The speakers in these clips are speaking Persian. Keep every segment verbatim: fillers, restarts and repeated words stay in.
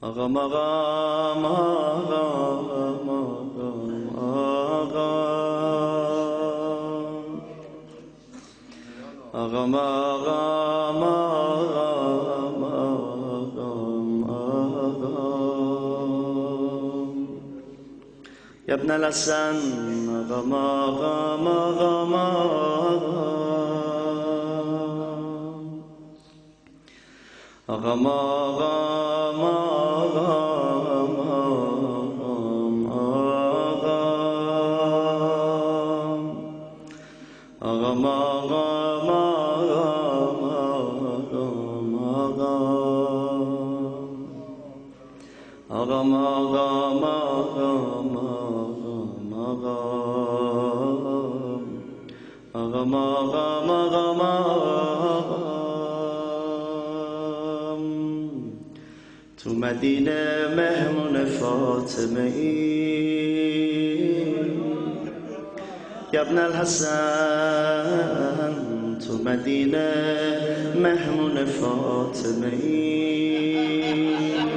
آقا مقام آقا مقام آقا آقا مقام آقا مقام آقا یا ابن الحسن آقا مقام آقا آقا مقام آقا مقام آقا مقام آقا مقام تو مدینه مهمون فاطمه ای یا ابن الحسن تو مدینه مهمون فاطمه ای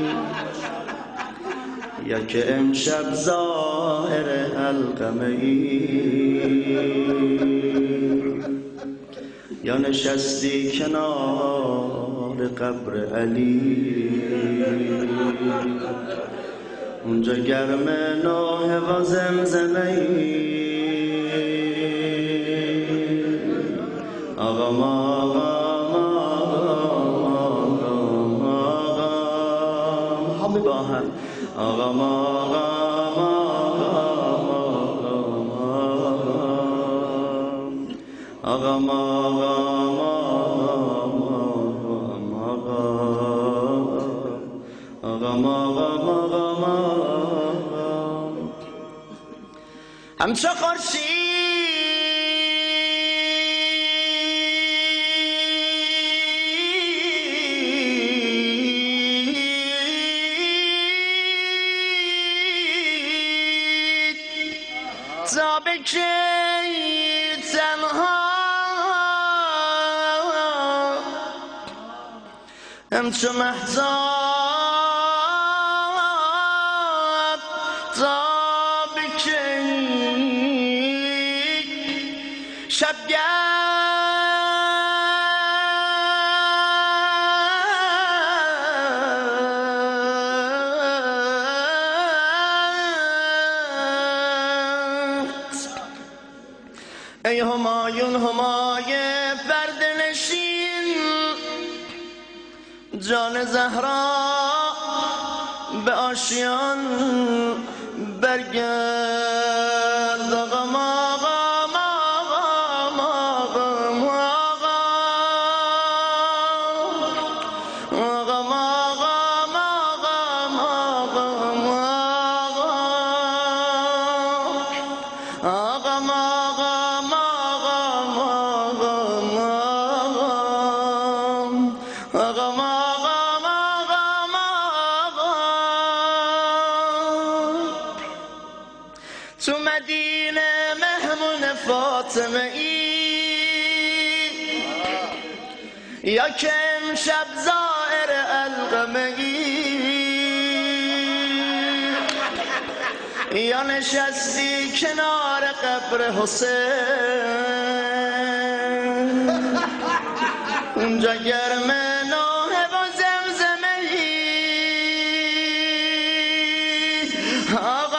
یا که امشب ظاهر علقمه ای یا نشستی کنار قبر علی اونجا گرم نوحه و زمزمه ای آقا مقام آقا همه با هم آقا مقام آقا مقام آقا مقام همچو خورشید تا به کی تنها همچو مهتاب تا به کی ای همایون همای پرده نشین جان زهرا به آشیان برگرد آقا مقام آقا آقا مقام آقا مقام تو مدینه مهمون فاطمه ای یا که امشب زائر علقمه ای یا نشستی کنار قبر حسین اونجا گرم نوحه و زمزمه ای آقا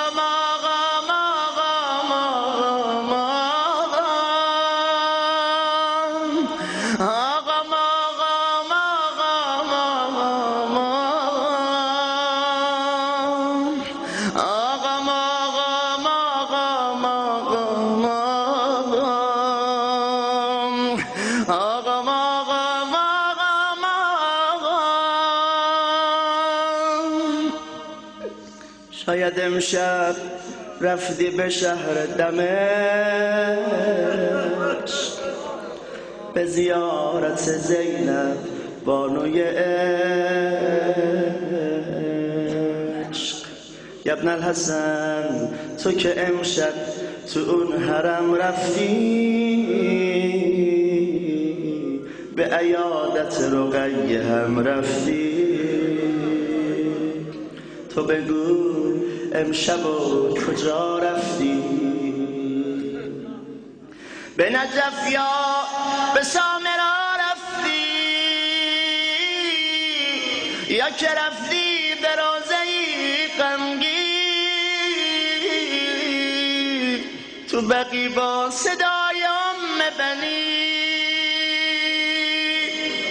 شاید امشب رفتی به شهر دمشق به زیارت زینب بانوی عشق یا ابن الحسن تو که امشب تو اون حرم رفتی به عیادت رقیه هم رفتی تو بگو امشب و کجا رفتی؟ به نجف یا به سامرا رفتی یا که رفتی به روضه‌ی غمگین؟ تو بقی با صدای ام بنی